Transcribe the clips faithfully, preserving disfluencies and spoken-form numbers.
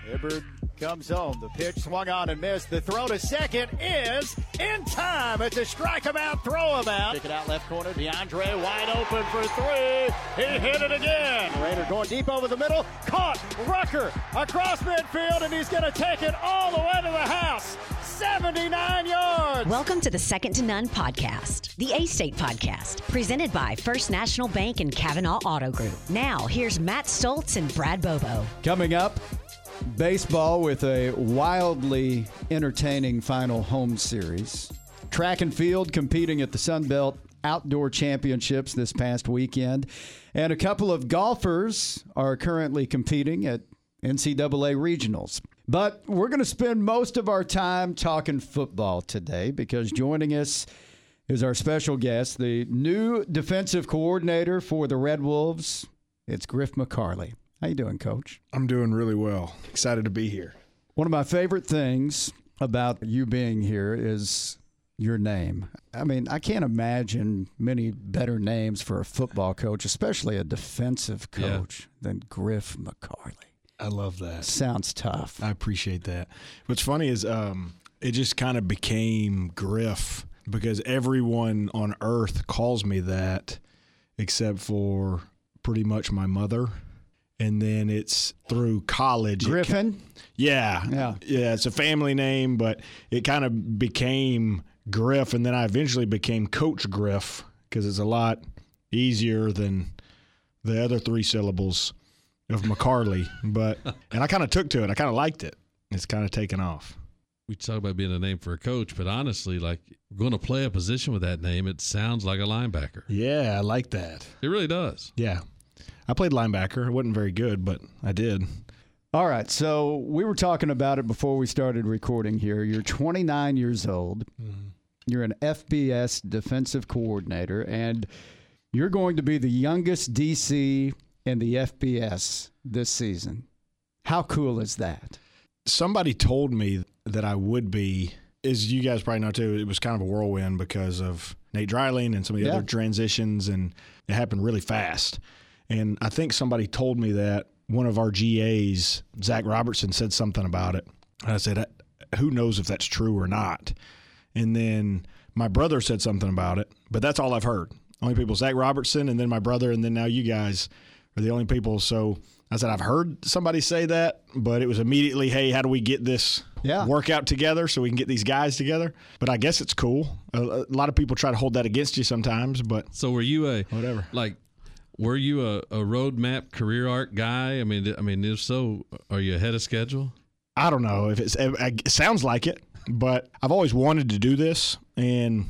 Hibbard comes home. The pitch swung on and missed. The throw to second is in time. It's a strike him out, throw him out. Kick it out left corner. DeAndre wide open for three. He hit it again. Raider going deep over the middle. Caught. Rucker across midfield, and he's going to take it all the way to the house. seventy-nine yards. Welcome to the Second to None podcast, the A-State podcast, presented by First National Bank and Kavanaugh Auto Group. Now, here's Matt Stoltz and Brad Bobo. Coming up, baseball with a wildly entertaining final home series. Track and field competing at the Sun Belt Outdoor Championships this past weekend. And a couple of golfers are currently competing at N C double A regionals. But we're going to spend most of our time talking football today because joining us is our special guest, the new defensive coordinator for the Red Wolves. It's Griff McCarley. How you doing, Coach? I'm doing really well. Excited to be here. One of my favorite things about you being here is your name. I mean, I can't imagine many better names for a football coach, especially a defensive coach, yeah. than Griff McCarley. I love that. Sounds tough. I appreciate that. What's funny is um, it just kind of became Griff because everyone on earth calls me that except for pretty much my mother. And then it's through college. Griffin? It, yeah. Yeah. Yeah, it's a family name, but it kind of became Griff. And then I eventually became Coach Griff because it's a lot easier than the other three syllables of McCarley, but and I kind of took to it. I kind of liked it. It's kind of taken off. We talk about being a name for a coach, but honestly, like going to play a position with that name, it sounds like a linebacker. Yeah, I like that. It really does. Yeah. I played linebacker. I wasn't very good, but I did. All right, so we were talking about it before we started recording here. You're twenty-nine years old. Mm-hmm. You're an F B S defensive coordinator, and you're going to be the youngest D C in the F B S this season. How cool is that? Somebody told me that I would be, as you guys probably know too, it was kind of a whirlwind because of Nate Dreiling and some of the yeah. other transitions, and it happened really fast. And I think somebody told me that one of our G As, Zach Robertson, said something about it. And I said, who knows if that's true or not? And then my brother said something about it, but that's all I've heard. Only people, Zach Robertson, and then my brother, and then now you guys are the only people. So I said, I've heard somebody say that, but it was immediately, hey, how do we get this yeah. workout together so we can get these guys together? But I guess it's cool. A, a lot of people try to hold that against you sometimes, but so were you a whatever? Like, were you a, a roadmap career arc guy? I mean, I mean, if so, are you ahead of schedule? I don't know if it's. It sounds like it, but I've always wanted to do this, and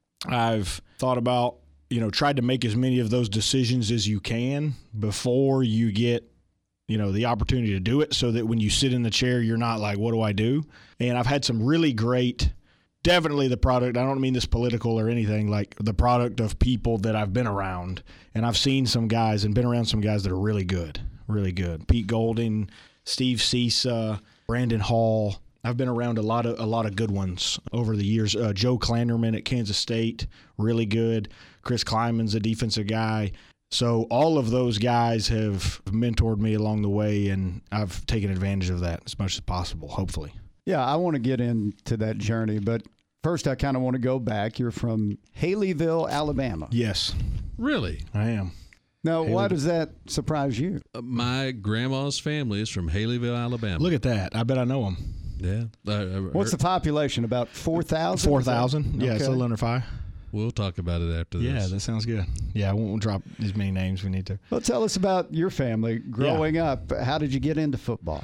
I've thought about. You know, tried to make as many of those decisions as you can before you get, you know, the opportunity to do it so that when you sit in the chair, you're not like, what do I do? And I've had some really great, definitely the product, I don't mean this political or anything, like the product of people that I've been around. And I've seen some guys and been around some guys that are really good, really good. Pete Golding, Steve Cisa, Brandon Hall. I've been around a lot of a lot of good ones over the years. Uh, Joe Klanderman at Kansas State, really good. Chris Kleiman's a defensive guy. So all of those guys have mentored me along the way, and I've taken advantage of that as much as possible, hopefully. Yeah, I want to get into that journey, but first I kind of want to go back. You're from Haleyville, Alabama. Yes. Really? I am. Now, Haley- why does that surprise you? Uh, my grandma's family is from Haleyville, Alabama. Look at that. I bet I know them. Yeah. Uh, What's the population? About four thousand? four thousand. Yeah, okay. It's a little under five. We'll talk about it after this. Yeah, that sounds good. Yeah, I won't drop as many names we need to. Well, tell us about your family growing yeah. up. How did you get into football?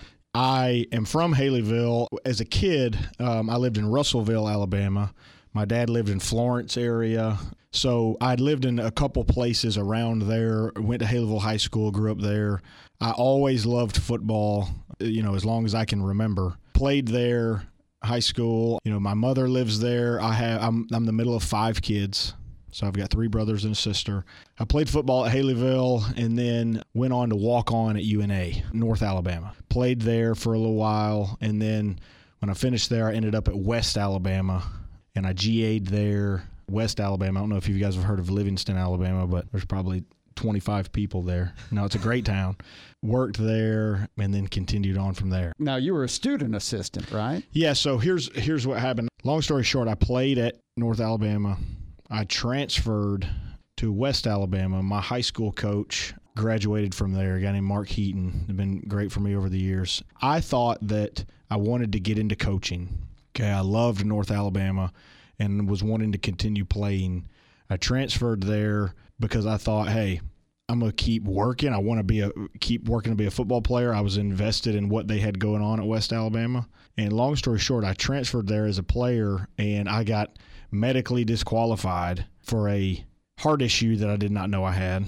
I am from Haleyville. As a kid, um, I lived in Russellville, Alabama. My dad lived in Florence area. So I'd lived in a couple places around there, went to Haleyville High School, grew up there. I always loved football, you know, as long as I can remember. Played there, high school. You know, my mother lives there. I have, I'm, I'm the middle of five kids. So I've got three brothers and a sister. I played football at Haleyville and then went on to walk on at U N A, North Alabama. Played there for a little while. And then when I finished there, I ended up at West Alabama. And I G A'd there, West Alabama. I don't know if you guys have heard of Livingston, Alabama, but there's probably twenty-five people there. No, it's a great town. Worked there and then continued on from there. Now, you were a student assistant, right? Yeah, so here's here's what happened. Long story short, I played at North Alabama. I transferred to West Alabama. My high school coach graduated from there, a guy named Mark Heaton. It's been great for me over the years. I thought that I wanted to get into coaching. Okay, I loved North Alabama and was wanting to continue playing. I transferred there because I thought, hey, I'm going to keep working. I want to be a keep working to be a football player. I was invested in what they had going on at West Alabama. And long story short, I transferred there as a player, and I got medically disqualified for a heart issue that I did not know I had.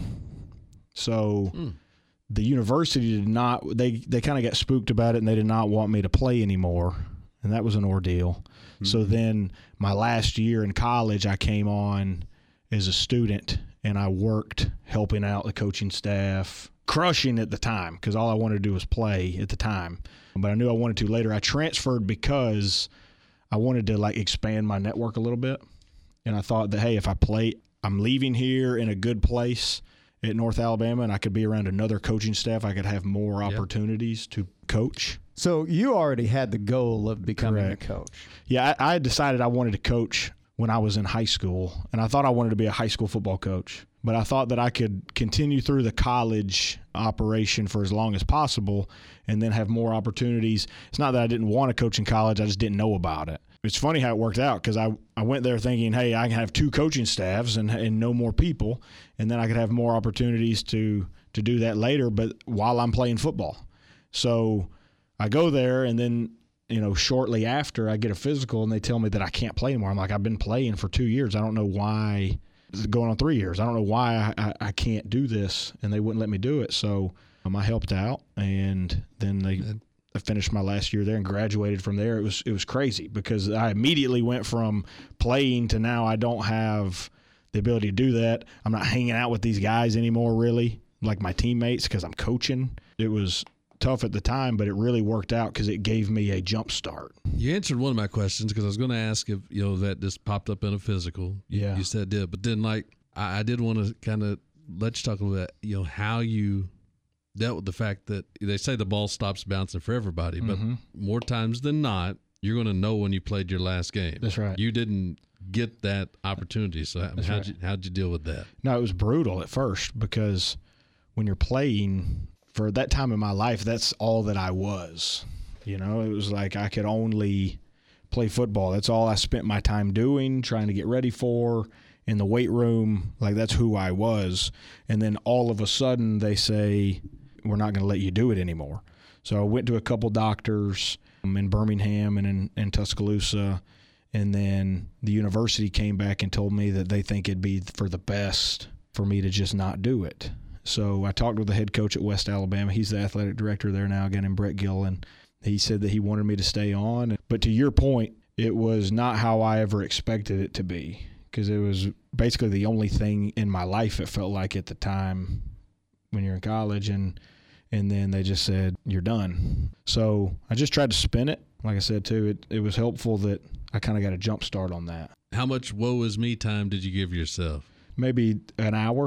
So mm. the university did not, they, they kind of got spooked about it, and they did not want me to play anymore. And that was an ordeal. Mm-hmm. So then my last year in college, I came on as a student, and I worked helping out the coaching staff, crushing at the time because all I wanted to do was play at the time. But I knew I wanted to later. I transferred because I wanted to like expand my network a little bit. And I thought that, hey, if I play, I'm leaving here in a good place at North Alabama, and I could be around another coaching staff. I could have more yep. opportunities to coach. So you already had the goal of becoming Correct. a coach. Yeah, I, I had decided I wanted to coach when I was in high school, and I thought I wanted to be a high school football coach. But I thought that I could continue through the college operation for as long as possible and then have more opportunities. It's not that I didn't want to coach in college, I just didn't know about it. It's funny how it worked out because I, I went there thinking, hey, I can have two coaching staffs and, and know more people, and then I could have more opportunities to, to do that later, but while I'm playing football. So I go there, and then you know, shortly after I get a physical and they tell me that I can't play anymore. I'm like, I've been playing for two years. I don't know why. It's going on three years. I don't know why I, I, I can't do this, and they wouldn't let me do it. So um, I helped out, and then they I finished my last year there and graduated from there. It was it was crazy because I immediately went from playing to now I don't have the ability to do that. I'm not hanging out with these guys anymore, really, like my teammates, because I'm coaching. It was tough at the time, but it really worked out because it gave me a jump start. You answered one of my questions because I was going to ask if, you know, that just popped up in a physical. Yeah. You said it did. But then, like, I, I did want to kind of let you talk a little bit, you know, how you dealt with the fact that they say the ball stops bouncing for everybody, but mm-hmm. more times than not, you're going to know when you played your last game. That's right. You didn't get that opportunity. So I mean, how'd, right. you, how'd you deal with that? No, it was brutal at first because when you're playing – for that time in my life, that's all that I was. You know, it was like I could only play football. That's all I spent my time doing, trying to get ready for, in the weight room. Like, that's who I was. And then all of a sudden they say, we're not going to let you do it anymore. So I went to a couple doctors um, in Birmingham and in, in Tuscaloosa, and then the university came back and told me that they think it'd be for the best for me to just not do it. So I talked with the head coach at West Alabama. He's the athletic director there now, a guy named Brett Gill, and he said that he wanted me to stay on. But to your point, it was not how I ever expected it to be because it was basically the only thing in my life, it felt like at the time when you're in college, and and then they just said, you're done. So I just tried to spin it. Like I said, too, it, it was helpful that I kind of got a jump start on that. How much woe is me time did you give yourself? Maybe an hour,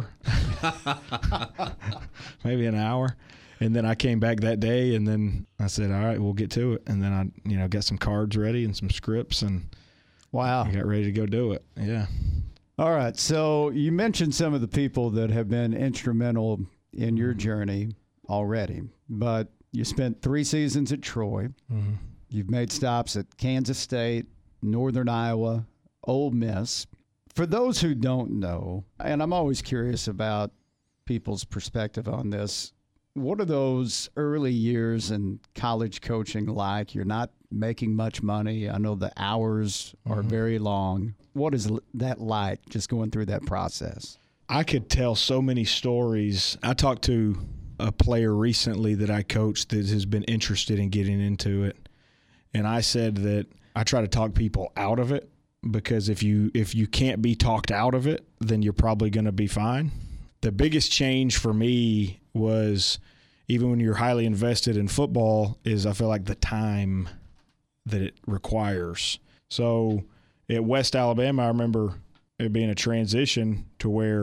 maybe an hour. And then I came back that day, and then I said, all right, we'll get to it. And then I, you know, got some cards ready and some scripts, and wow, I got ready to go do it. Yeah. All right. So you mentioned some of the people that have been instrumental in your journey already, but you spent three seasons at Troy. Mm-hmm. You've made stops at Kansas State, Northern Iowa, Ole Miss. For those who don't know, and I'm always curious about people's perspective on this, what are those early years in college coaching like? You're not making much money. I know the hours are mm-hmm. very long. What is that like, just going through that process? I could tell so many stories. I talked to a player recently that I coached that has been interested in getting into it, and I said that I try to talk people out of it. Because if you if you can't be talked out of it, then you're probably going to be fine. The biggest change for me was, even when you're highly invested in football, is I feel like the time that it requires. So at West Alabama, I remember it being a transition to where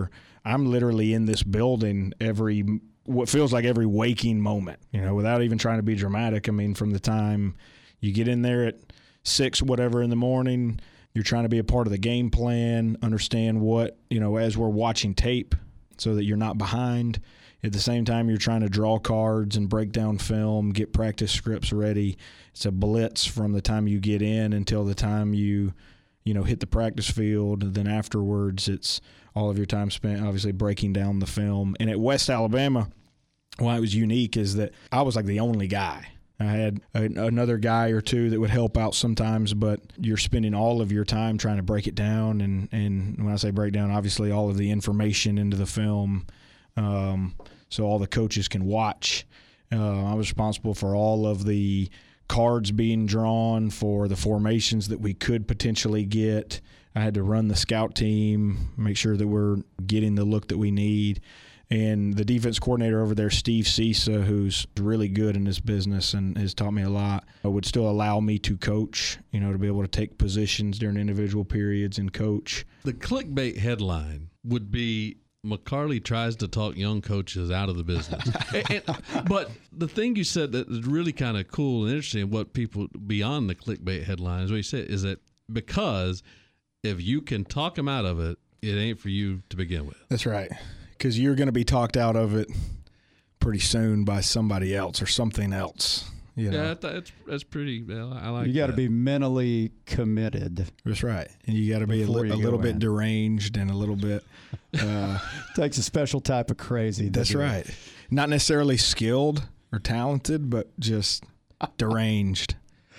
I'm literally in this building every what feels like every waking moment, you know, without even trying to be dramatic. I mean, from the time you get in there at six, whatever in the morning, you're trying to be a part of the game plan, understand what, you know, as we're watching tape so that you're not behind. At the same time, you're trying to draw cards and break down film, get practice scripts ready. It's a blitz from the time you get in until the time you, you know, hit the practice field. And then afterwards, it's all of your time spent obviously breaking down the film. And at West Alabama, why it was unique is that I was like the only guy. I had a, another guy or two that would help out sometimes, but you're spending all of your time trying to break it down. And, and when I say break down, obviously all of the information into the film, um, so all the coaches can watch. Uh, I was responsible for all of the cards being drawn for the formations that we could potentially get. I had to run the scout team, make sure that we're getting the look that we need. And the defense coordinator over there, Steve Cisa, who's really good in this business and has taught me a lot, would still allow me to coach, you know, to be able to take positions during individual periods and coach. The clickbait headline would be McCarley tries to talk young coaches out of the business. and, and, but the thing you said that is really kind of cool and interesting, what people beyond the clickbait headlines, what you said is that because if you can talk them out of it, it ain't for you to begin with. That's right. Because you're going to be talked out of it pretty soon by somebody else or something else. You know? Yeah, that's that's pretty. Well, I like. You got to that. be mentally committed. That's right, and you got to be a, li- a little bit deranged and a little bit. Uh, Takes a special type of crazy. That's right. It? Not necessarily skilled or talented, but just deranged.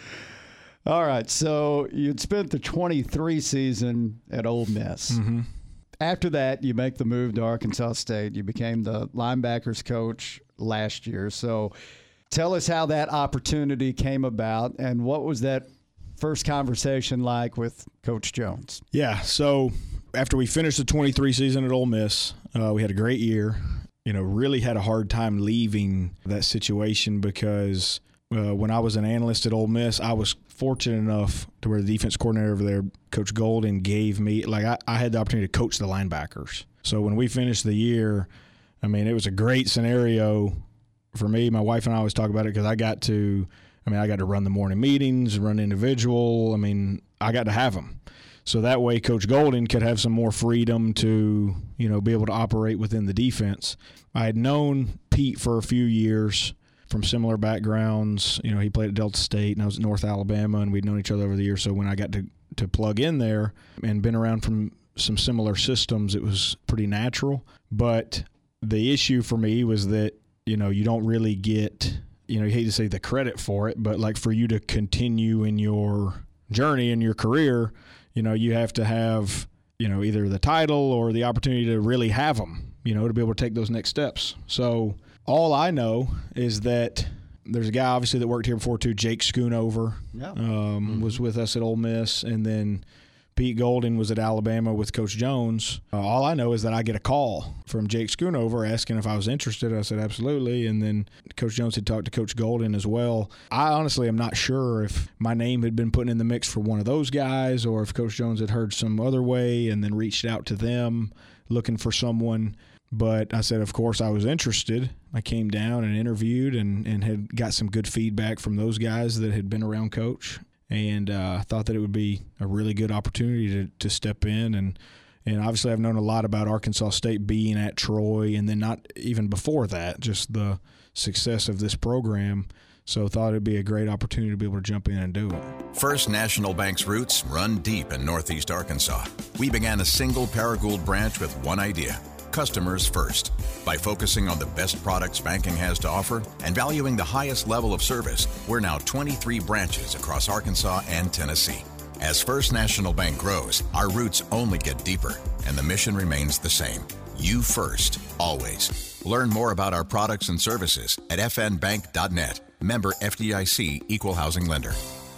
All right, so you'd spent the twenty-three season at Ole Miss. Mm-hmm. After that, you make the move to Arkansas State. You became the linebackers coach last year. So tell us how that opportunity came about and what was that first conversation like with Coach Jones? Yeah, so after we finished the twenty-three season at Ole Miss, uh, we had a great year. You know, really had a hard time leaving that situation because uh, when I was an analyst at Ole Miss, I was fortunate enough to where the defense coordinator over there, Coach Golden, gave me, like I, I had the opportunity to coach the linebackers. So when we finished the year, I mean, it was a great scenario for me. My wife and I always talk about it because I got to, I mean, I got to run the morning meetings, run individual. I mean, I got to have them. So that way Coach Golden could have some more freedom to, you know, be able to operate within the defense. I had known Pete for a few years from similar backgrounds. You know, he played at Delta State and I was at North Alabama, and we'd known each other over the years. So when I got to, to plug in there and been around from some similar systems, it was pretty natural. But the issue for me was that, you know, you don't really get, you know, you hate to say the credit for it, but like for you to continue in your journey in your career, you know, you have to have, you know, either the title or the opportunity to really have them, you know, to be able to take those next steps. So all I know is that there's a guy obviously that worked here before too, Jake Schoonover, yeah. um, mm-hmm. was with us at Ole Miss, and then Pete Golden was at Alabama with Coach Jones. Uh, all I know is that I get a call from Jake Schoonover asking if I was interested. I said absolutely, and then Coach Jones had talked to Coach Golden as well. I honestly am not sure if my name had been put in the mix for one of those guys or if Coach Jones had heard some other way and then reached out to them looking for someone. But I said, of course, I was interested. I came down and interviewed and, and had got some good feedback from those guys that had been around Coach. And I uh, thought that it would be a really good opportunity to, to step in. And, and obviously I've known a lot about Arkansas State being at Troy, and then not even before that, just the success of this program. So thought it would be a great opportunity to be able to jump in and do it. First National Bank's roots run deep in Northeast Arkansas. We began a single Paragould branch with one idea: customers first. By focusing on the best products banking has to offer and valuing the highest level of service, we're now twenty-three branches across Arkansas and Tennessee. As First National Bank grows, our roots only get deeper, and the mission remains the same: you first, always. Learn more about our products and services at f n bank dot net. Member F D I C, Equal Housing Lender.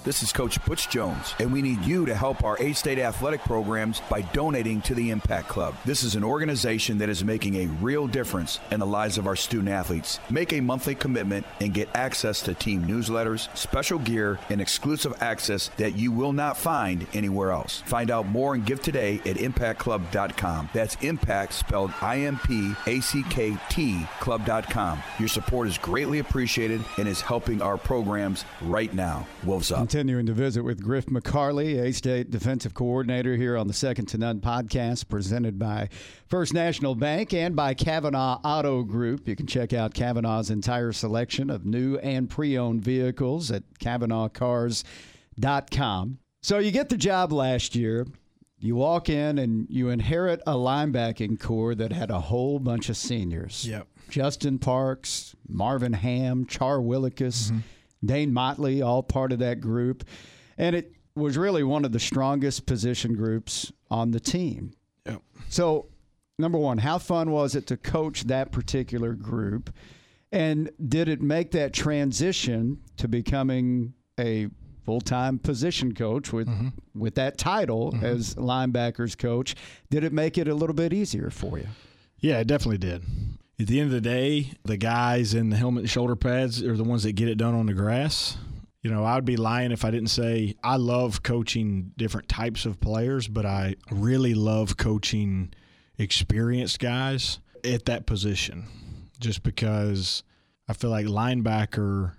This is Coach Butch Jones, and we need you to help our A-State athletic programs by donating to the Impact Club. This is an organization that is making a real difference in the lives of our student athletes. Make a monthly commitment and get access to team newsletters, special gear, and exclusive access that you will not find anywhere else. Find out more and give today at impact club dot com. That's Impact spelled I M P A C K T club dot com. Your support is greatly appreciated and is helping our programs right now. Wolves up. Continuing to visit with Griff McCarley, A-State defensive coordinator, here on the Second to None podcast, presented by First National Bank and by Kavanaugh Auto Group. You can check out Kavanaugh's entire selection of new and pre-owned vehicles at Kavanaugh Cars dot com. So you get the job last year. You walk in and you inherit a linebacking core that had a whole bunch of seniors. Yep. Justin Parks, Marvin Ham, Char Willikis, mm-hmm. Dane Motley, all part of that group. And it was really one of the strongest position groups on the team. Yep. So, number one, how fun was it to coach that particular group? And did it make that transition to becoming a full-time position coach with mm-hmm. with that title mm-hmm. as linebackers coach? Did it make it a little bit easier for you? Yeah, it definitely did. At the end of the day, the guys in the helmet and shoulder pads are the ones that get it done on the grass. You know, I would be lying if I didn't say I love coaching different types of players, but I really love coaching experienced guys at that position, just because I feel like linebacker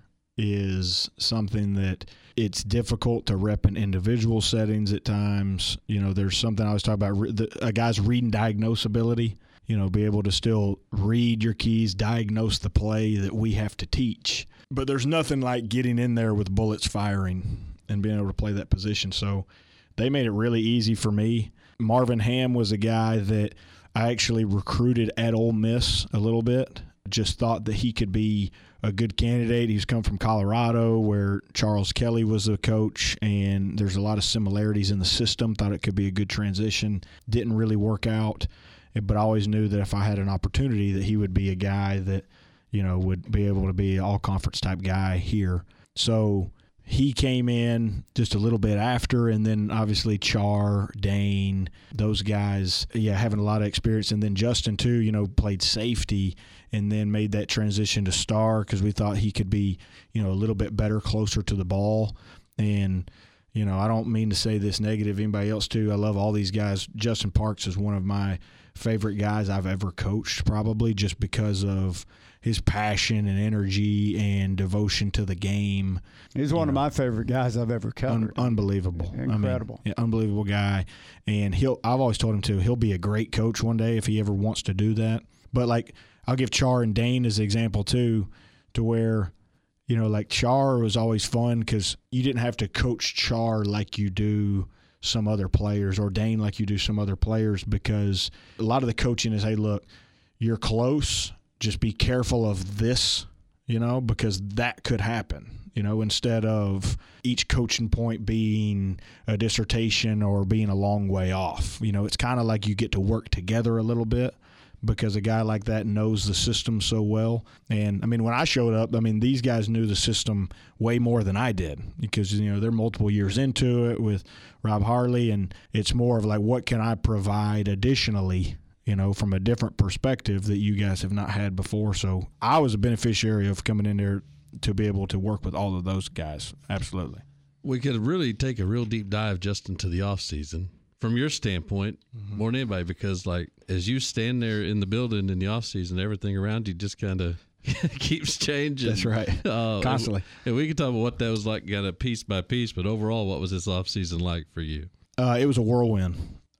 is something that it's difficult to rep in individual settings at times. You know, there's something I was talking about, a guy's read and diagnose ability. You know, be able to still read your keys, diagnose the play that we have to teach. But there's nothing like getting in there with bullets firing and being able to play that position. So they made it really easy for me. Marvin Ham was a guy that I actually recruited at Ole Miss a little bit. Just thought that he could be a good candidate. He's come from Colorado, where Charles Kelly was a coach, and there's a lot of similarities in the system. Thought it could be a good transition. Didn't really work out. But I always knew that if I had an opportunity that he would be a guy that, you know, would be able to be an all-conference type guy here. So he came in just a little bit after, and then obviously Char, Dane, those guys, yeah, having a lot of experience. And then Justin, too, you know, played safety and then made that transition to star because we thought he could be, you know, a little bit better, closer to the ball. And, you know, I don't mean to say this negative, anybody else too. I love all these guys. Justin Parks is one of my favorite guys I've ever coached, probably just because of his passion and energy and devotion to the game. He's one you know, of my favorite guys I've ever covered. Un- unbelievable. Incredible. I mean, yeah, unbelievable guy. And he'll I've always told him too, he'll be a great coach one day if he ever wants to do that. But like I'll give Char and Dane as an example too, to where, you know, like Char was always fun because you didn't have to coach Char like you do some other players, or Dane like you do some other players, because a lot of the coaching is, hey, look, you're close, just be careful of this, you know, because that could happen, you know, instead of each coaching point being a dissertation or being a long way off. You know, it's kind of like you get to work together a little bit because a guy like that knows the system so well. And, I mean, when I showed up, I mean, these guys knew the system way more than I did because, you know, they're multiple years into it with Rob Harley, and it's more of like, what can I provide additionally, you know, from a different perspective that you guys have not had before. So I was a beneficiary of coming in there to be able to work with all of those guys. Absolutely. We could really take a real deep dive just into the off season from your standpoint, mm-hmm. more than anybody, because like as you stand there in the building in the off season, everything around you just kind of keeps changing. That's right. Uh, Constantly. And, and we can talk about what that was like, kind of piece by piece, but overall, what was this off season like for you? Uh, it was a whirlwind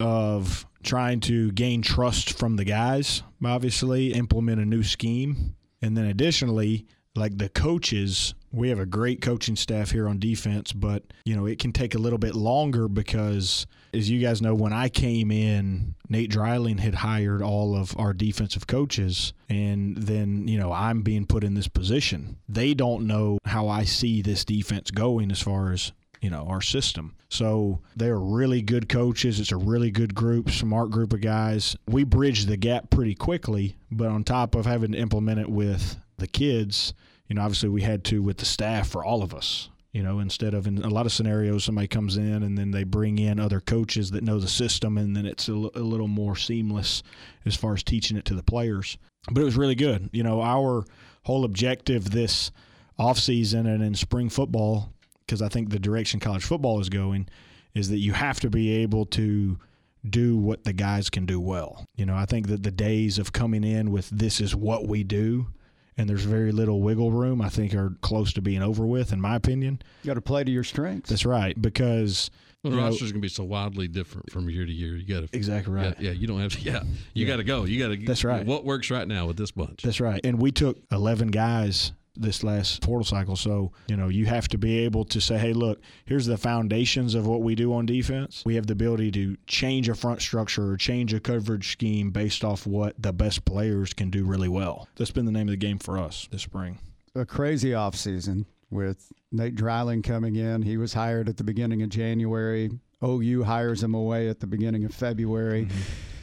of trying to gain trust from the guys, obviously, implement a new scheme, and then additionally, like the coaches, we have a great coaching staff here on defense, but, you know, it can take a little bit longer because, as you guys know, when I came in, Nate Dreiling had hired all of our defensive coaches, and then, you know, I'm being put in this position. They don't know how I see this defense going as far as, you know, our system. So they're really good coaches. It's a really good group, smart group of guys. We bridged the gap pretty quickly, but on top of having to implement it with the kids, you know, obviously we had to with the staff for all of us. You know, instead of in a lot of scenarios, somebody comes in and then they bring in other coaches that know the system, and then it's a, l- a little more seamless as far as teaching it to the players. But it was really good. You know, our whole objective this offseason and in spring football, because I think the direction college football is going, is that you have to be able to do what the guys can do well. You know, I think that the days of coming in with this is what we do and there's very little wiggle room, I think are close to being over with, in my opinion. You got to play to your strengths. That's right, because well, the you know, roster's going to be so wildly different from year to year. You got to exactly right. Yeah, yeah, you don't have to. Yeah, you yeah. got to go. You got to. That's right. What works right now with this bunch? That's right. And we took eleven guys this last portal cycle, so you know you have to be able to say, hey, look, here's the foundations of what we do on defense. We have the ability to change a front structure or change a coverage scheme based off what the best players can do really well. That's been the name of the game for us this spring. A crazy offseason with Nate Dreiling coming in. He was hired at the beginning of January. O U hires him away at the beginning of February. Mm-hmm.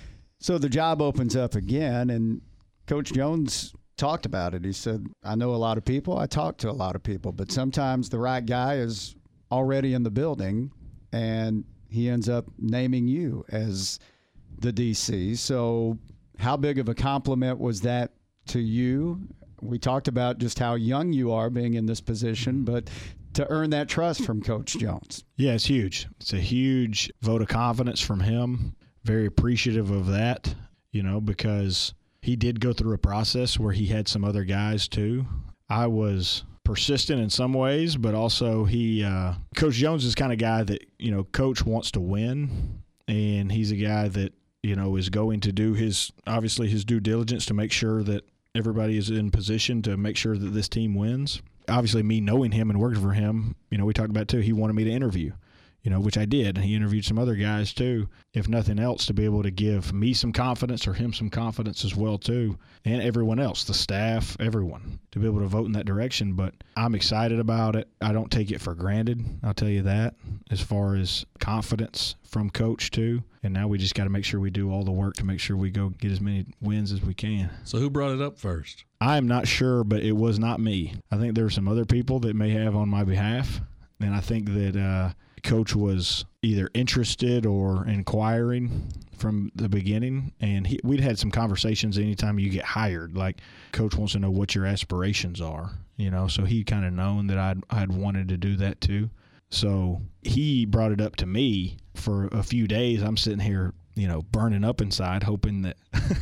So the job opens up again, and Coach Jones talked about it. He said, I know a lot of people. I talk to a lot of people, but sometimes the right guy is already in the building, and he ends up naming you as the D C. So how big of a compliment was that to you? We talked about just how young you are being in this position, but to earn that trust from Coach Jones. Yeah, it's huge. It's a huge vote of confidence from him. Very appreciative of that, you know, because he did go through a process where he had some other guys too. I was persistent in some ways, but also he, uh, Coach Jones is the kind of guy that, you know, Coach wants to win, and he's a guy that, you know, is going to do his, obviously his due diligence to make sure that everybody is in position to make sure that this team wins. Obviously, me knowing him and working for him, you know, we talked about too, he wanted me to interview, you know, which I did. And he interviewed some other guys too, if nothing else, to be able to give me some confidence or him some confidence as well too, and everyone else, the staff, everyone, to be able to vote in that direction. But I'm excited about it. I don't take it for granted, I'll tell you that, as far as confidence from Coach too. And now we just got to make sure we do all the work to make sure we go get as many wins as we can. So who brought it up first? I'm not sure, but it was not me. I think there are some other people that may have on my behalf, and I think that uh, Coach was either interested or inquiring from the beginning, and he, we'd had some conversations anytime you get hired. Like, Coach wants to know what your aspirations are, you know, so he kind of known that I'd, I'd wanted to do that too. So he brought it up to me for a few days. I'm sitting here, you know, burning up inside, hoping that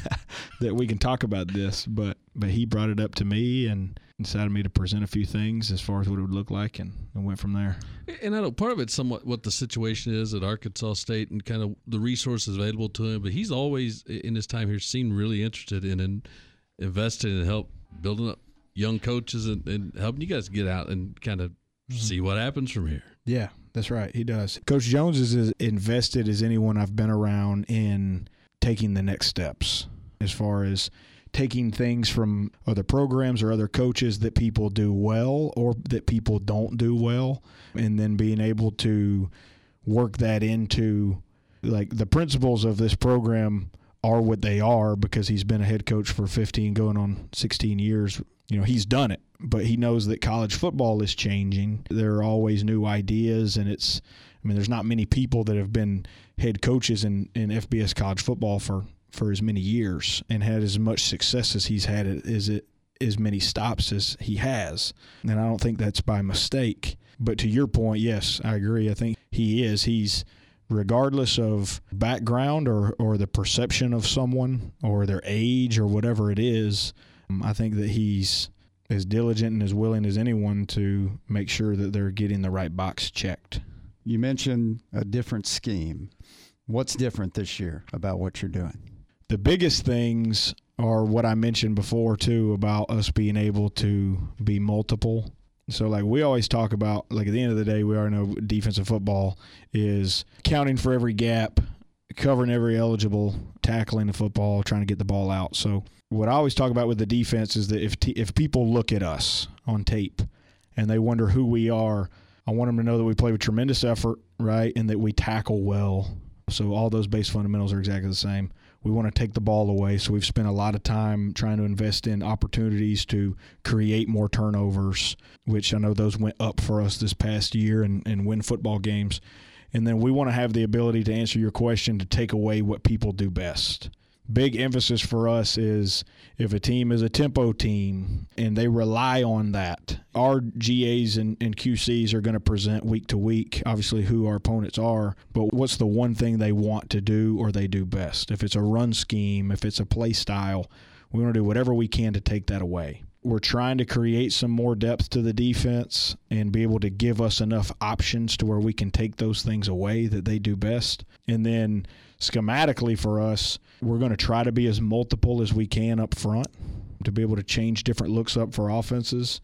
that we can talk about this. But but he brought it up to me and decided me to present a few things as far as what it would look like, and, and went from there. And I know part of it's somewhat what the situation is at Arkansas State and kind of the resources available to him. But he's always, in his time here, seemed really interested in and invested in help building up young coaches and, and helping you guys get out and kind of mm-hmm. see what happens from here. Yeah, that's right. He does. Coach Jones is as invested as anyone I've been around in taking the next steps, as far as taking things from other programs or other coaches that people do well or that people don't do well, and then being able to work that into, like, the principles of this program are what they are because he's been a head coach for fifteen going on sixteen years. You know, he's done it, but he knows that college football is changing. There are always new ideas, and it's, I mean, there's not many people that have been head coaches in, in F B S college football for, for as many years and had as much success as he's had, as it as many stops as he has. And I don't think that's by mistake. But to your point, yes, I agree. I think he is. He's, regardless of background or, or the perception of someone or their age or whatever it is, I think that he's as diligent and as willing as anyone to make sure that they're getting the right box checked. You mentioned a different scheme. What's different this year about what you're doing? The biggest things are what I mentioned before, too, about us being able to be multiple. So, like, we always talk about, like, at the end of the day, we already know defensive football is counting for every gap, covering every eligible, tackling the football, trying to get the ball out. So what I always talk about with the defense is that if t- if people look at us on tape and they wonder who we are, I want them to know that we play with tremendous effort, right, and that we tackle well. So all those base fundamentals are exactly the same. We want to take the ball away, so we've spent a lot of time trying to invest in opportunities to create more turnovers, which I know those went up for us this past year and, and win football games. And then we want to have the ability to answer your question, to take away what people do best. Big emphasis for us is if a team is a tempo team and they rely on that, our G As and, and Q Cs are going to present week to week, obviously who our opponents are, but what's the one thing they want to do or they do best? If it's a run scheme, if it's a play style, we want to do whatever we can to take that away. We're trying to create some more depth to the defense and be able to give us enough options to where we can take those things away that they do best. And then schematically for us, we're going to try to be as multiple as we can up front to be able to change different looks up for offenses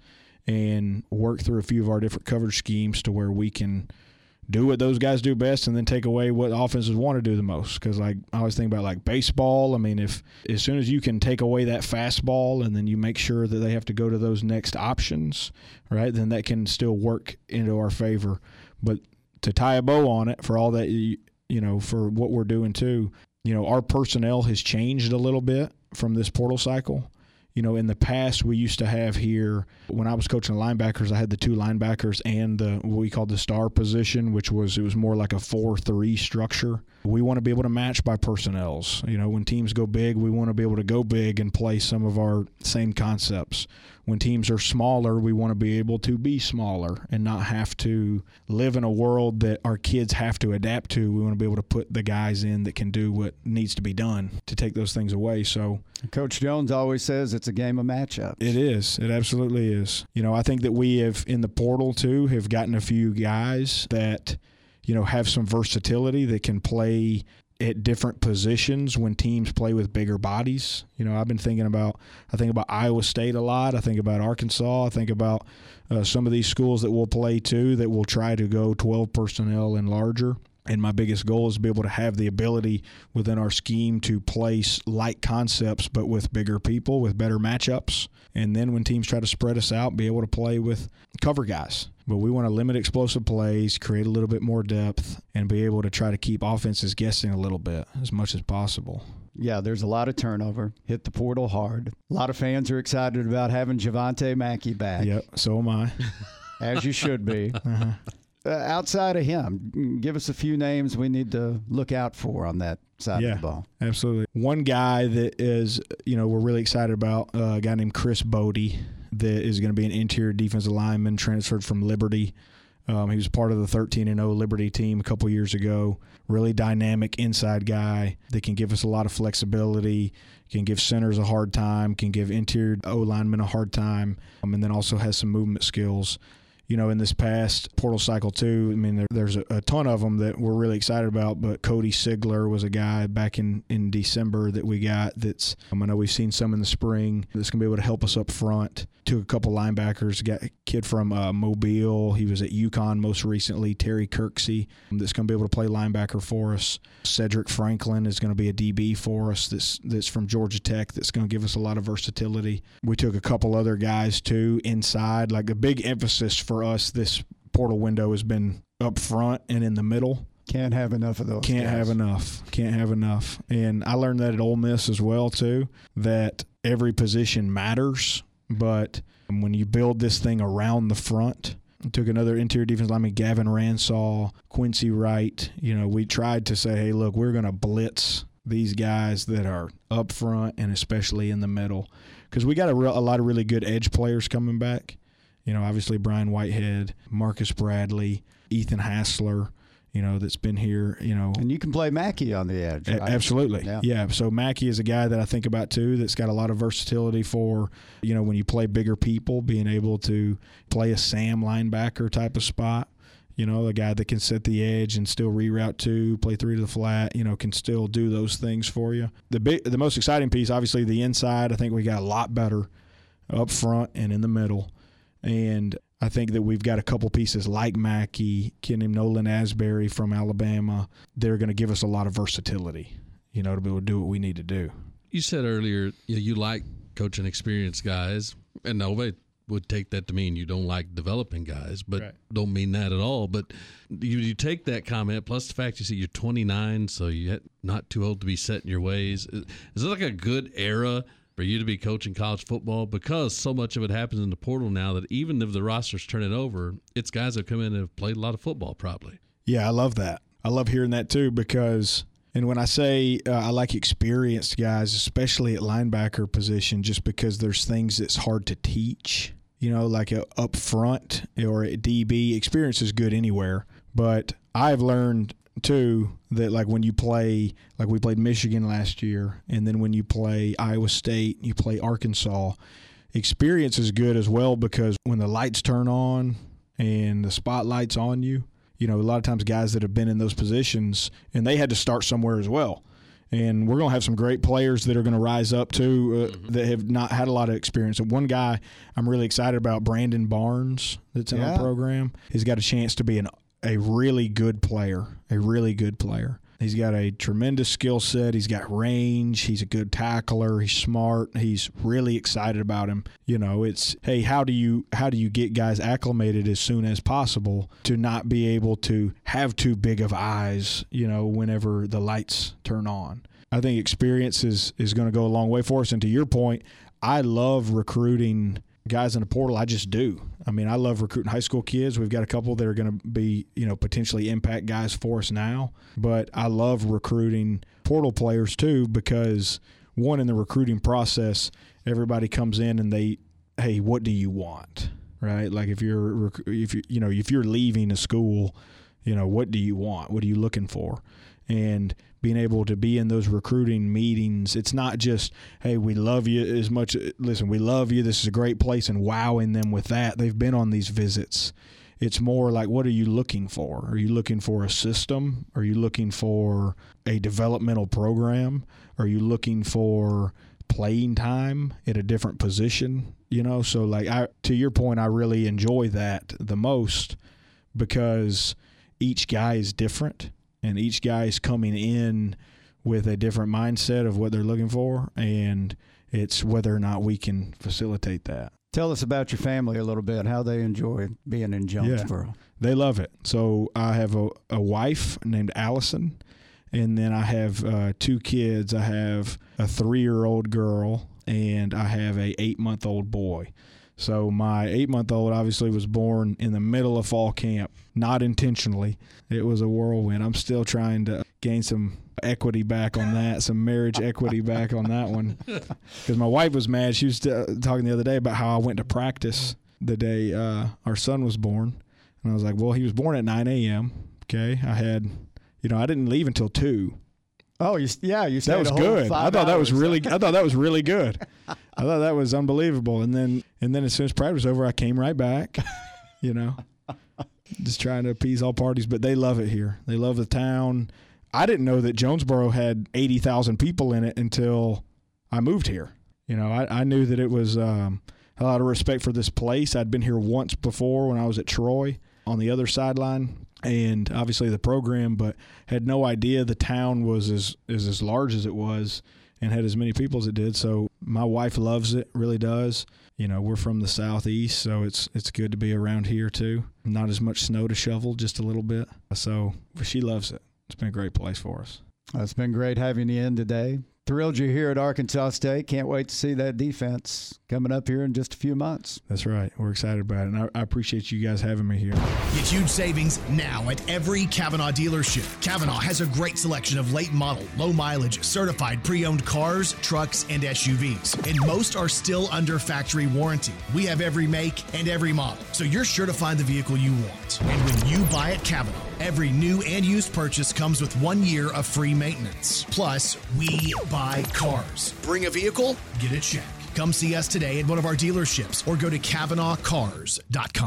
and work through a few of our different coverage schemes to where we can do what those guys do best and then take away what offenses want to do the most. Because like I always think about like baseball. I mean, if as soon as you can take away that fastball and then you make sure that they have to go to those next options, right, then that can still work into our favor. But to tie a bow on it for all that, you, you know, for what we're doing too, you know, our personnel has changed a little bit from this portal cycle. You know, in the past, we used to have here, when I was coaching the linebackers, I had the two linebackers and the what we called the star position, which was, it was more like a four three structure. We want to be able to match by personnels. You know, when teams go big, we want to be able to go big and play some of our same concepts. When teams are smaller, we want to be able to be smaller and not have to live in a world that our kids have to adapt to. We want to be able to put the guys in that can do what needs to be done to take those things away. So Coach Jones always says it's a game of matchups. It is. It absolutely is. You know, I think that we have, in the portal too, have gotten a few guys that, you know, have some versatility that can play at different positions when teams play with bigger bodies. You know, I've been thinking about, I think about Iowa State a lot. I think about Arkansas. I think about uh, some of these schools that will play too that will try to go twelve personnel and larger. And my biggest goal is to be able to have the ability within our scheme to place like concepts but with bigger people, with better matchups. And then when teams try to spread us out, be able to play with cover guys. But we want to limit explosive plays, create a little bit more depth, and be able to try to keep offenses guessing a little bit as much as possible. Yeah, there's a lot of turnover. Hit the portal hard. A lot of fans are excited about having Javante Mackey back. Yep, so am I. As you should be. Uh-huh. Uh, outside of him, give us a few names we need to look out for on that side yeah, of the ball. Absolutely. One guy that is, you know, we're really excited about, uh, a guy named Chris Bodie that is going to be an interior defensive lineman transferred from Liberty. Um, he was part of the thirteen and oh Liberty team a couple years ago. Really dynamic inside guy that can give us a lot of flexibility, can give centers a hard time, can give interior O linemen a hard time, um, and then also has some movement skills. You know, in this past portal cycle too, I mean, there, there's a, a ton of them that we're really excited about, but Cody Sigler was a guy back in, in December that we got that's, um, I know we've seen some in the spring, that's going to be able to help us up front. Took a couple linebackers, got a kid from uh, Mobile, he was at UConn most recently, Terry Kirksey, that's going to be able to play linebacker for us. Cedric Franklin is going to be a D B for us that's, that's from Georgia Tech, that's going to give us a lot of versatility. We took a couple other guys too inside, like the big emphasis for us this portal window has been up front and in the middle. Can't have enough of those. Can't guys. have enough. Can't have enough. And I learned that at Ole Miss as well too, that every position matters, but when you build this thing around the front, I took another interior defense lineman, Gavin Ransaw, Quincy Wright. You know, we tried to say, hey, look, we're going to blitz these guys that are up front and especially in the middle, because we got a, real, a lot of really good edge players coming back. You know, obviously Brian Whitehead, Marcus Bradley, Ethan Hassler, you know, that's been here, you know. And you can play Mackey on the edge, right? Absolutely. Yeah. yeah. So Mackey is a guy that I think about too that's got a lot of versatility for, you know, when you play bigger people, being able to play a Sam linebacker type of spot. You know, a guy that can set the edge and still reroute two, play three to the flat, you know, can still do those things for you. The big, the most exciting piece, obviously the inside, I think we got a lot better up front and in the middle. And I think that we've got a couple pieces like Mackey, kid named Nolan Asbury from Alabama. They're going to give us a lot of versatility, you know, to be able to do what we need to do. You said earlier you, know, you like coaching experienced guys, and Nova would take that to mean you don't like developing guys, but right. don't mean that at all. But you, you take that comment, plus the fact you see you're twenty-nine, so you're not too old to be set in your ways. Is it like a good era for you to be coaching college football? Because so much of it happens in the portal now that even if the roster's turning over, it's guys that come in and have played a lot of football probably. Yeah, I love that. I love hearing that too because – and when I say uh, I like experienced guys, especially at linebacker position, just because there's things that's hard to teach, you know, like a, up front or at D B. Experience is good anywhere. But I've learned, too, that like when you play, like we played Michigan last year, and then when you play Iowa State, you play Arkansas, experience is good as well because when the lights turn on and the spotlight's on you, you know, a lot of times guys that have been in those positions, and they had to start somewhere as well. And we're going to have some great players that are going to rise up, too, uh, mm-hmm. that have not had a lot of experience. And one guy I'm really excited about, Brandon Barnes, that's in yeah. our program. He's got a chance to be an, a really good player, a really good player. He's got a tremendous skill set. He's got range. He's a good tackler. He's smart. He's really excited about him. You know, it's, hey, how do you how do you get guys acclimated as soon as possible to not be able to have too big of eyes, you know, whenever the lights turn on? I think experience is, is going to go a long way for us. And to your point, I love recruiting guys in the portal. I just do. I mean, I love recruiting high school kids. We've got a couple that are going to be, you know, potentially impact guys for us now. But I love recruiting portal players too because, one, in the recruiting process, everybody comes in and they, hey, what do you want, right? Like if you're, if you, you know, if you're leaving a school, you know, what do you want? What are you looking for? And being able to be in those recruiting meetings, it's not just, hey, we love you as much. Listen, we love you. This is a great place, and wowing them with that. They've been on these visits. It's more like, what are you looking for? Are you looking for a system? Are you looking for a developmental program? Are you looking for playing time at a different position? You know, so like I, to your point, I really enjoy that the most because each guy is different. And each guy is coming in with a different mindset of what they're looking for, and it's whether or not we can facilitate that. Tell us about your family a little bit, how they enjoy being in Jonesboro. Yeah, they love it. So I have a, a wife named Allison, and then I have uh, two kids. I have a three-year-old girl, and I have a eight-month-old boy. So my eight-month-old obviously was born in the middle of fall camp, not intentionally. It was a whirlwind. I'm still trying to gain some equity back on that, some marriage equity back on that one. Because my wife was mad. She was uh, talking the other day about how I went to practice the day uh, our son was born. And I was like, well, he was born at nine a.m., okay? I had, you know, I didn't leave until two. Oh, you, yeah, you stayed that was a whole good. I thought hours. that was really. I thought that was really good. I thought that was unbelievable. And then, and then as soon as practice was over, I came right back. You know, just trying to appease all parties. But they love it here. They love the town. I didn't know that Jonesboro had eighty thousand people in it until I moved here. You know, I, I knew that it was um, a lot of respect for this place. I'd been here once before when I was at Troy on the other sideline. And obviously the program, but had no idea the town was as, is as large as it was and had as many people as it did. So my wife loves it, really does. You know, we're from the southeast, so it's it's good to be around here too. Not as much snow to shovel, just a little bit. So she loves it. It's been a great place for us. Well, it's been great having you in today. Thrilled you're here at Arkansas State. Can't wait to see that defense coming up here in just a few months. That's right. We're excited about it, and I, I appreciate you guys having me here. Get huge savings now at every Kavanaugh dealership. Kavanaugh has a great selection of late model, low mileage, certified pre-owned cars, trucks, and S U Vs. And most are still under factory warranty. We have every make and every model, so you're sure to find the vehicle you want. And when you buy at Kavanaugh, every new and used purchase comes with one year of free maintenance. Plus, we buy cars. Bring a vehicle, get it checked. Come see us today at one of our dealerships or go to Kavanaugh Cars dot com.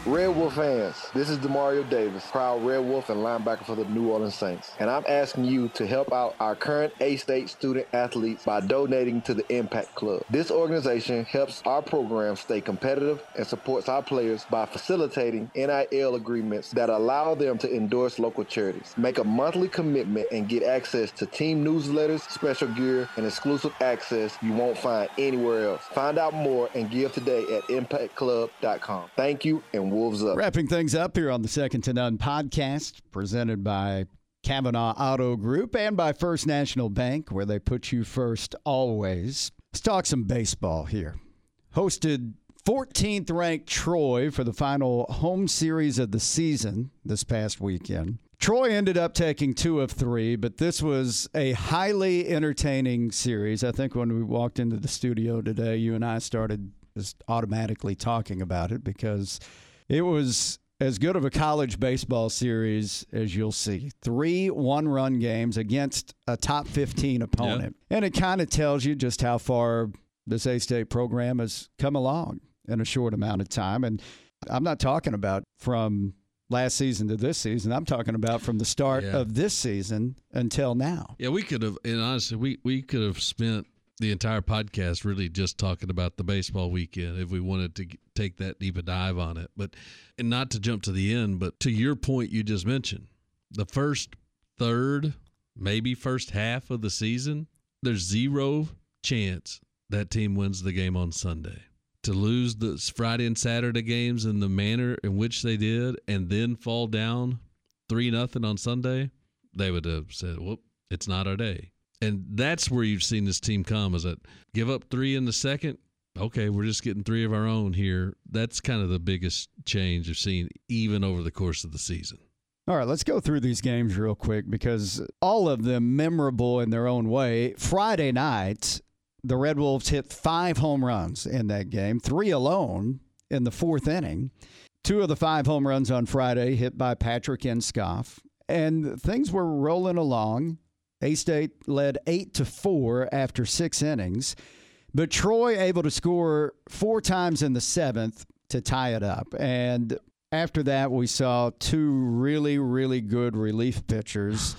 Red Wolf fans, this is Demario Davis, proud Red Wolf and linebacker for the New Orleans Saints. And I'm asking you to help out our current A-State student athletes by donating to the Impact Club. This organization helps our program stay competitive and supports our players by facilitating N I L agreements that allow them to endorse local charities. Make a monthly commitment and get access to team newsletters, special gear, and exclusive access you won't find anywhere else. Find out more and give today at impact club dot com. Thank you, and Wolves up. Wrapping things up here on the Second to None podcast, presented by Kavanaugh Auto Group and by First National Bank, where they put you first always. Let's talk some baseball here. Hosted fourteenth ranked Troy for the final home series of the season this past weekend. Troy ended up taking two of three, but this was a highly entertaining series. I think when we walked into the studio today, you and I started just automatically talking about it because it was as good of a college baseball series as you'll see. Three one-run games against a top fifteen opponent. Yeah. And it kind of tells you just how far this A-State program has come along in a short amount of time. And I'm not talking about from last season to this season. I'm talking about from the start yeah. of this season until now. Yeah, we could have, and honestly, we, we could have spent the entire podcast really just talking about the baseball weekend if we wanted to take that deep a dive on it. But, and not to jump to the end, but to your point you just mentioned, the first third, maybe first half of the season, there's zero chance that team wins the game on Sunday. To lose the Friday and Saturday games in the manner in which they did and then fall down three nothing on Sunday, they would have said, well, it's not our day. And that's where you've seen this team come, is that give up three in the second, okay, we're just getting three of our own here. That's kind of the biggest change you've seen even over the course of the season. All right, let's go through these games real quick because all of them memorable in their own way. Friday night, the Red Wolves hit five home runs in that game, three alone in the fourth inning. Two of the five home runs on Friday hit by Patrick Inscoff. And things were rolling along. A-State led eight to four after six innings, but Troy able to score four times in the seventh to tie it up. And after that, we saw two really, really good relief pitchers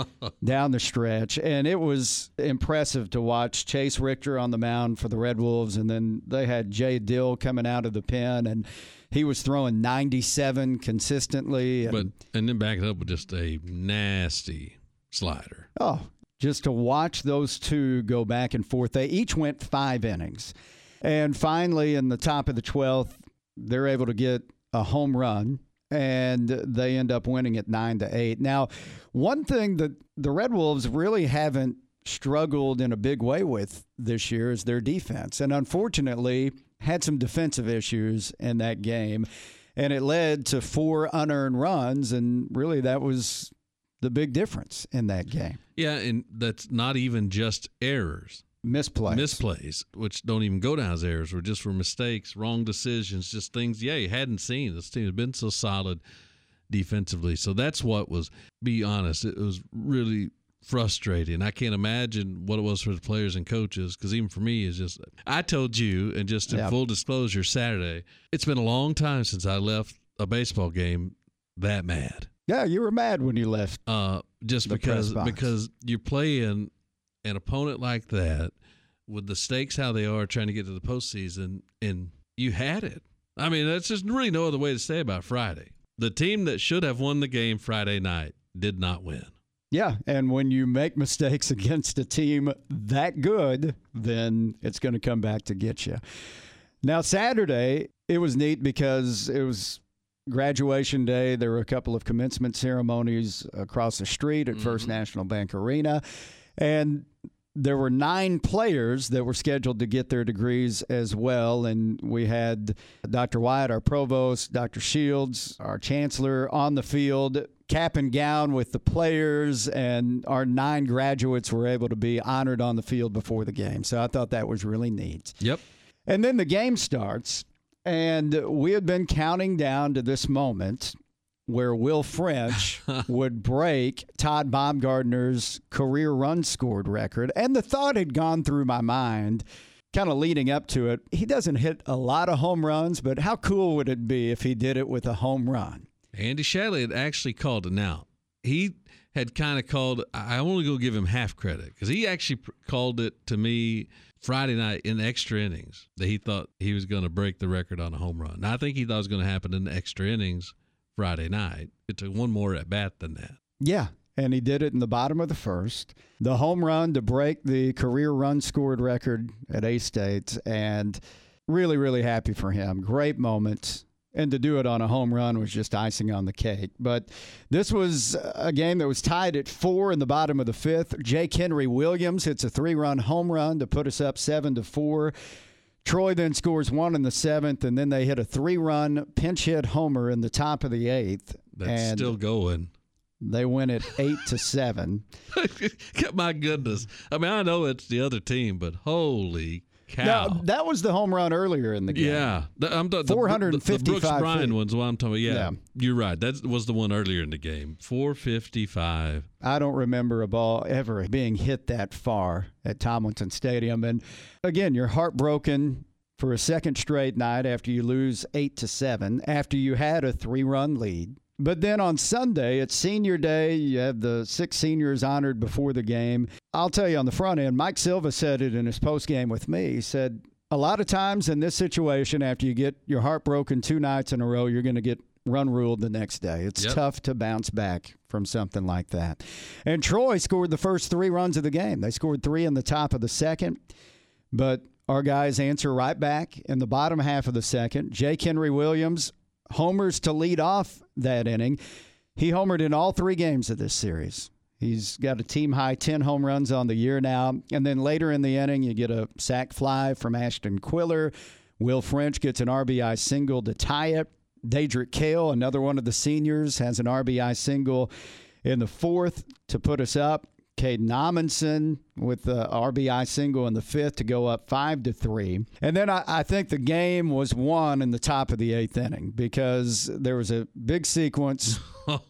down the stretch, and it was impressive to watch Chase Richter on the mound for the Red Wolves, and then they had Jay Dill coming out of the pen, and he was throwing ninety-seven consistently. And, but and then back it up with just a nasty slider. Oh, just to watch those two go back and forth. They each went five innings. And finally, in the top of the twelfth, they're able to get a home run, and they end up winning at nine to eight. Now, one thing that the Red Wolves really haven't struggled in a big way with this year is their defense. And unfortunately, had some defensive issues in that game, and it led to four unearned runs, and really that was the big difference in that game. Yeah, and that's not even just errors. Misplays. Misplays, which don't even go down as errors, or just were mistakes, wrong decisions, just things, yeah, you hadn't seen. This team has been so solid defensively. So that's what was, be honest, it was really frustrating. I can't imagine what it was for the players and coaches, because even for me, it's just, I told you, and just in yeah. full disclosure, Saturday, it's been a long time since I left a baseball game that mad. Yeah, you were mad when you left. Uh, just because because you're playing an opponent like that with the stakes how they are trying to get to the postseason, and you had it. I mean, that's just really no other way to say about Friday. The team that should have won the game Friday night did not win. Yeah, and when you make mistakes against a team that good, then it's going to come back to get you. Now, Saturday, it was neat because it was graduation day. There were a couple of commencement ceremonies across the street at mm-hmm. First National Bank Arena. And there were nine players that were scheduled to get their degrees as well. And we had Doctor Wyatt, our provost, Doctor Shields, our chancellor, on the field, cap and gown with the players. And our nine graduates were able to be honored on the field before the game. So I thought that was really neat. Yep. And then the game starts. And we had been counting down to this moment where Will French would break Todd Baumgartner's career run scored record. And the thought had gone through my mind, kind of leading up to it, he doesn't hit a lot of home runs, but how cool would it be if he did it with a home run? Andy Shadley had actually called it. Now, he had kind of called – I only go give him half credit because he actually called it to me Friday night in extra innings that he thought he was going to break the record on a home run. Now, I think he thought it was going to happen in the extra innings Friday night. It took one more at bat than that. Yeah, and he did it in the bottom of the first. The home run to break the career run scored record at A-State, and really, really happy for him. Great moment. And to do it on a home run was just icing on the cake. But this was a game that was tied at four in the bottom of the fifth. Jake Henry Williams hits a three-run home run to put us up seven to four. Troy then scores one in the seventh, and then they hit a three-run pinch hit homer in the top of the eighth. That's and still going. They win it eight to seven. My goodness. I mean, I know it's the other team, but holy cow. Now, that was the home run earlier in the game. Yeah. The, I'm the, the, four fifty-five the, the Brooks Bryan feet. one's what I'm talking about. Yeah, Yeah. You're right. That was the one earlier in the game. four fifty-five. I don't remember a ball ever being hit that far at Tomlinson Stadium. And again, you're heartbroken for a second straight night after you lose eight to seven, after you had a three-run lead. But then on Sunday, it's senior day. You have the six seniors honored before the game. I'll tell you on the front end, Mike Silva said it in his postgame with me. He said, a lot of times in this situation, after you get your heart broken two nights in a row, you're going to get run ruled the next day. It's Yep. tough to bounce back from something like that. And Troy scored the first three runs of the game. They scored three in the top of the second, but our guys answer right back in the bottom half of the second. Jake Henry Williams homers to lead off that inning. He homered in all three games of this series. He's got a team-high ten home runs on the year now. And then later in the inning, you get a sac fly from Ashton Quiller. Will French gets an R B I single to tie it. Daedric Kale, another one of the seniors, has an R B I single in the fourth to put us up. Caden Amundsen with the R B I single in the fifth to go up five to three. And then I, I think the game was won in the top of the eighth inning because there was a big sequence.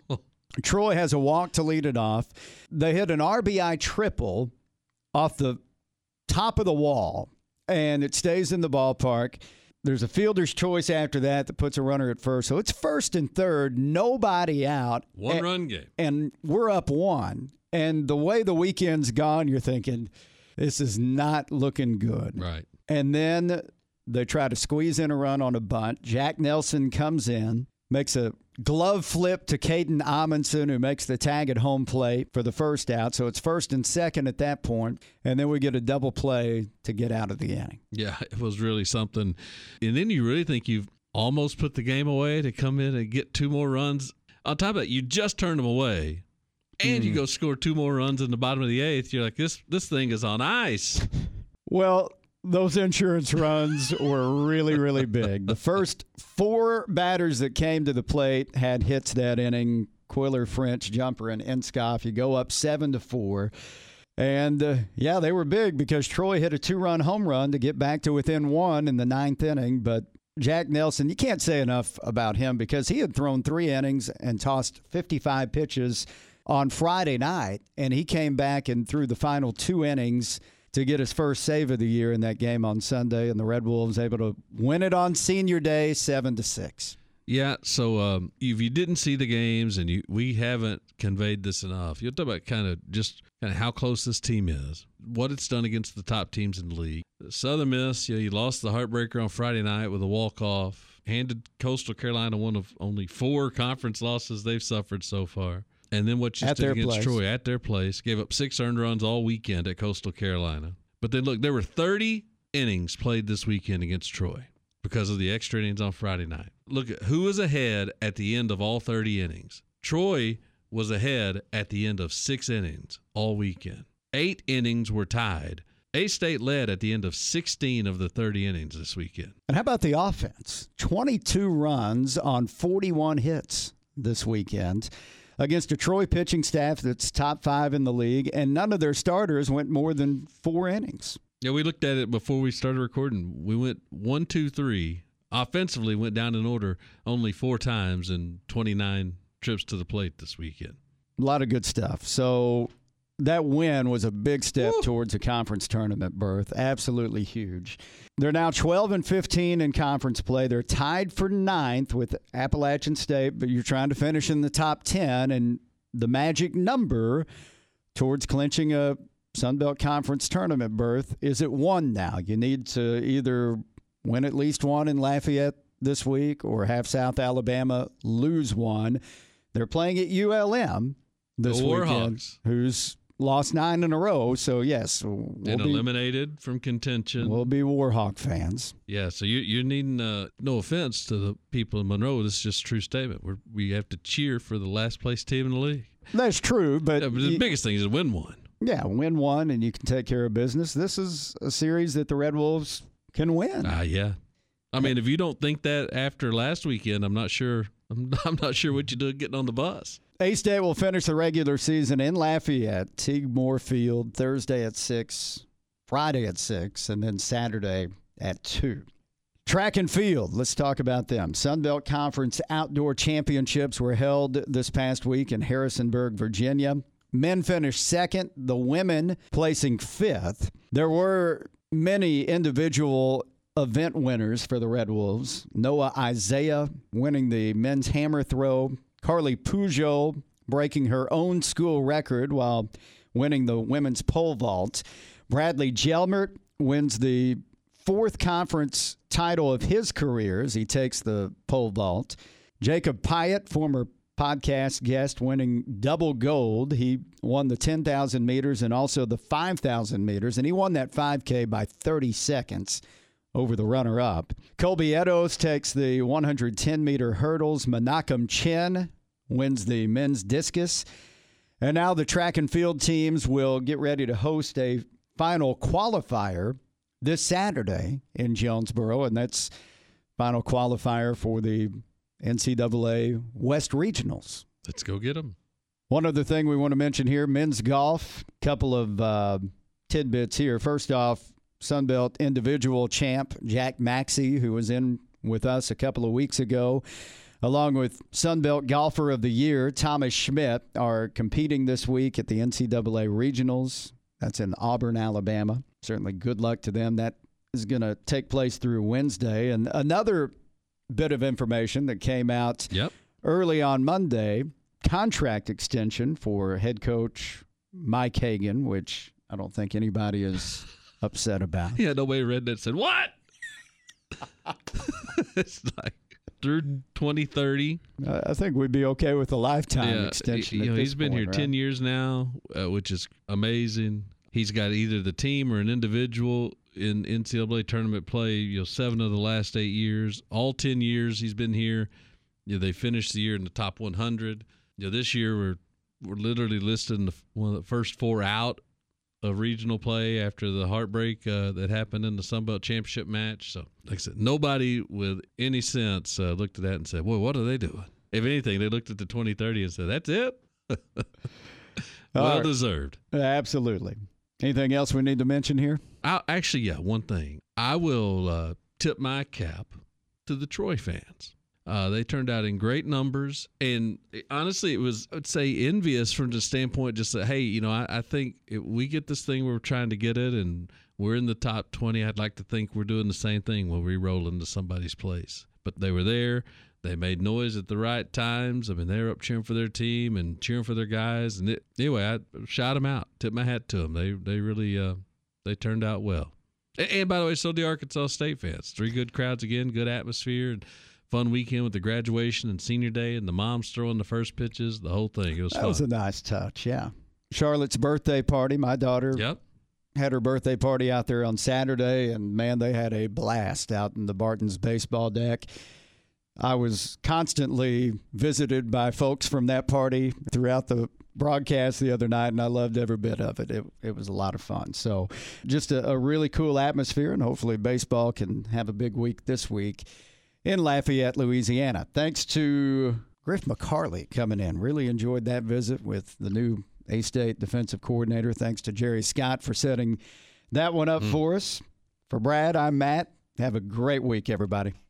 Troy has a walk to lead it off. They hit an R B I triple off the top of the wall, and it stays in the ballpark. There's a fielder's choice after that that puts a runner at first. So it's first and third, nobody out. One and, run game. And we're up one. And the way the weekend's gone, you're thinking, this is not looking good. Right. And then they try to squeeze in a run on a bunt. Jack Nelson comes in, makes a glove flip to Caden Amundsen, who makes the tag at home plate for the first out. So it's first and second at that point. And then we get a double play to get out of the inning. Yeah, it was really something. And then you really think you've almost put the game away to come in and get two more runs. On top of that, you just turned them away. And you go score two more runs in the bottom of the eighth. You're like, this this thing is on ice. Well, those insurance runs were really, really big. The first four batters that came to the plate had hits that inning. Quiller, French, Jumper, and Enskoff. You go up seven to four. And, uh, yeah, they were big because Troy hit a two-run home run to get back to within one in the ninth inning. But Jack Nelson, you can't say enough about him because he had thrown three innings and tossed fifty-five pitches on Friday night, and he came back and threw the final two innings to get his first save of the year in that game on Sunday, and the Red Wolves able to win it on senior day, seven to six. Yeah, so um, if you didn't see the games, and you, we haven't conveyed this enough, you'll talk about kind of just kind of how close this team is, what it's done against the top teams in the league. Southern Miss, you know, you lost the heartbreaker on Friday night with a walk-off, handed Coastal Carolina one of only four conference losses they've suffered so far. And then what you At did their against place. Troy at their place, gave up six earned runs all weekend at Coastal Carolina. But then, look, there were thirty innings played this weekend against Troy because of the extra innings on Friday night. Look at who was ahead at the end of all thirty innings. Troy was ahead at the end of six innings all weekend. Eight innings were tied. A-State led at the end of sixteen of the thirty innings this weekend. And how about the offense? twenty-two runs on forty-one hits this weekend against a Troy pitching staff that's top five in the league, and none of their starters went more than four innings. Yeah, we looked at it before we started recording. We went one, two, three. Offensively, went down in order only four times and twenty-nine trips to the plate this weekend. A lot of good stuff. So that win was a big step Woo. towards a conference tournament berth. Absolutely huge. They're now twelve and fifteen in conference play. They're tied for ninth with Appalachian State, but you're trying to finish in the top ten, and the magic number towards clinching a Sun Belt Conference tournament berth is at one now. You need to either win at least one in Lafayette this week or have South Alabama lose one. They're playing at U L M this the weekend, Warhawks, who's lost nine in a row. So, yes. We'll and be, eliminated from contention. We'll be Warhawk fans. Yeah, so you, you're needing, uh, no offense to the people in Monroe, this is just a true statement. We're, we have to cheer for the last place team in the league. That's true. But, yeah, but the you, biggest thing is to win one. Yeah, win one and you can take care of business. This is a series that the Red Wolves can win. Ah, uh, yeah. I mean, if you don't think that after last weekend, I'm not sure. I'm, I'm not sure what you do getting on the bus. A-State will finish the regular season in Lafayette, Teague Moore Field, Thursday at six, Friday at six, and then Saturday at two. Track and field, let's talk about them. Sun Belt Conference Outdoor Championships were held this past week in Harrisonburg, Virginia. Men finished second, the women placing fifth. There were many individual event winners for the Red Wolves. Noah Isaiah winning the men's hammer throw. Carly Pujol breaking her own school record while winning the women's pole vault. Bradley Gelmert wins the fourth conference title of his career as he takes the pole vault. Jacob Pyatt, former podcast guest, winning double gold. He won the ten thousand meters and also the five thousand meters, and he won that five K by thirty seconds over the runner-up. Colby Edos takes the one hundred ten meter hurdles. Menachem Chen wins the men's discus. And now the track and field teams will get ready to host a final qualifier this Saturday in Jonesboro, and that's final qualifier for the N C double A West Regionals. Let's go get them. One other thing we want to mention here, men's golf, couple of uh, tidbits here. First off, Sunbelt individual champ Jack Maxey, who was in with us a couple of weeks ago, along with Sunbelt Golfer of the Year Thomas Schmidt, are competing this week at the N C double A Regionals. That's in Auburn, Alabama. Certainly good luck to them. That is going to take place through Wednesday. And another bit of information that came out yep. early on Monday, contract extension for head coach Mike Hagan, which I don't think anybody is upset about. Yeah, nobody read that and said, what? It's like through twenty thirty. Uh, I think we'd be okay with a lifetime yeah, extension. You at know, this he's been point, here right? ten years now, uh, which is amazing. He's got either the team or an individual in N C double A tournament play, you know, seven of the last eight years. All ten years he's been here, you know, they finished the year in the top one hundred. You know, this year we're we're literally listed in the, one of the first four out of regional play after the heartbreak uh, that happened in the Sunbelt Championship match. So, like I said, nobody with any sense uh, looked at that and said, well, what are they doing? If anything, they looked at the twenty thirty and said, that's it? Well right. deserved. Absolutely. Anything else we need to mention here? I, actually, yeah, one thing. I will uh, tip my cap to the Troy fans. Uh, they turned out in great numbers. And honestly, it was, I'd say, envious from the standpoint just that, hey, you know, I, I think if we get this thing we're trying to get it and we're in the top twenty, I'd like to think we're doing the same thing when we roll into somebody's place. But they were there. They made noise at the right times. I mean, they were up cheering for their team and cheering for their guys. And it, anyway, I shout them out, tip my hat to them. They they really uh, they turned out well. And, and by the way, so the Arkansas State fans. Three good crowds again, good atmosphere, and fun weekend with the graduation and senior day, and the moms throwing the first pitches, the whole thing. It was that fun. That was a nice touch, yeah. Charlotte's birthday party, my daughter yep. had her birthday party out there on Saturday, and, man, they had a blast out in the Barton's baseball deck. I was constantly visited by folks from that party throughout the broadcast the other night, and I loved every bit of it. It, it was a lot of fun. So just a, a really cool atmosphere, and hopefully baseball can have a big week this week in Lafayette, Louisiana. Thanks to Griff McCarley coming in. Really enjoyed that visit with the new A-State defensive coordinator. Thanks to Jerry Scott for setting that one up mm. for us. For Brad, I'm Matt. Have a great week, everybody.